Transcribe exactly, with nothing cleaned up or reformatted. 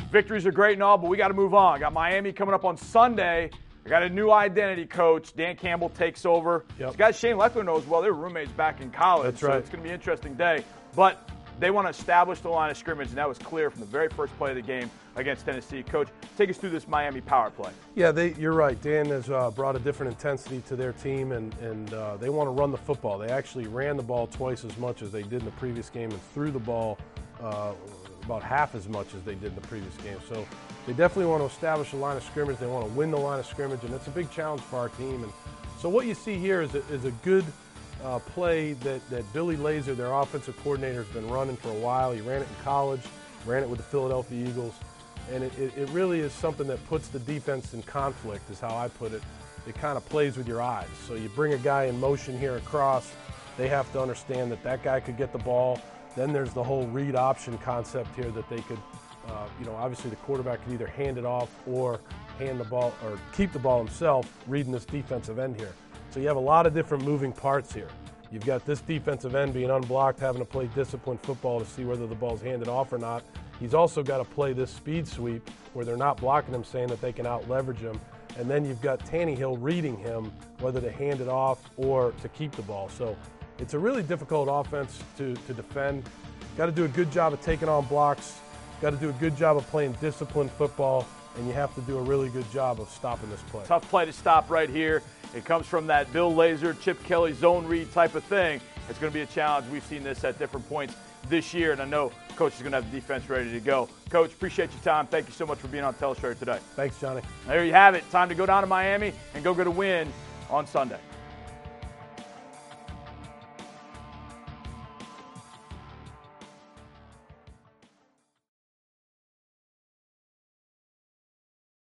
victories are great and all, but we got to move on. Got Miami coming up on Sunday. I got a new identity coach. Dan Campbell takes over. Yep. This guy Shane Lechler knows well. They were roommates back in college. That's right. So it's going to be an interesting day. But they want to establish the line of scrimmage, and that was clear from the very first play of the game against Tennessee. Coach, take us through this Miami power play. Yeah, they, you're right. Dan has uh, brought a different intensity to their team, and, and uh, they want to run the football. They actually ran the ball twice as much as they did in the previous game and threw the ball uh, about half as much as they did in the previous game. So they definitely want to establish a line of scrimmage. They want to win the line of scrimmage, and it's a big challenge for our team. And so what you see here is a, is a good uh, play that, that Billy Laser, their offensive coordinator, has been running for a while. He ran it in college, ran it with the Philadelphia Eagles. And it, it, it really is something that puts the defense in conflict, is how I put it. It kind of plays with your eyes. So you bring a guy in motion here across, they have to understand that that guy could get the ball. Then there's the whole read option concept here that they could, uh, you know, obviously the quarterback could either hand it off or hand the ball or keep the ball himself, reading this defensive end here. So you have a lot of different moving parts here. You've got this defensive end being unblocked, having to play disciplined football to see whether the ball's handed off or not. He's also got to play this speed sweep where they're not blocking him, saying that they can out-leverage him. And then you've got Tannehill reading him whether to hand it off or to keep the ball. So it's a really difficult offense to, to defend. Got to do a good job of taking on blocks. Got to do a good job of playing disciplined football. And you have to do a really good job of stopping this play. Tough play to stop right here. It comes from that Bill Laser, Chip Kelly zone read type of thing. It's going to be a challenge. We've seen this at different points this year, and I know Coach is going to have the defense ready to go. Coach, appreciate your time. Thank you so much for being on Teleshare today. Thanks, Johnny. There you have it. Time to go down to Miami and go get a win on Sunday.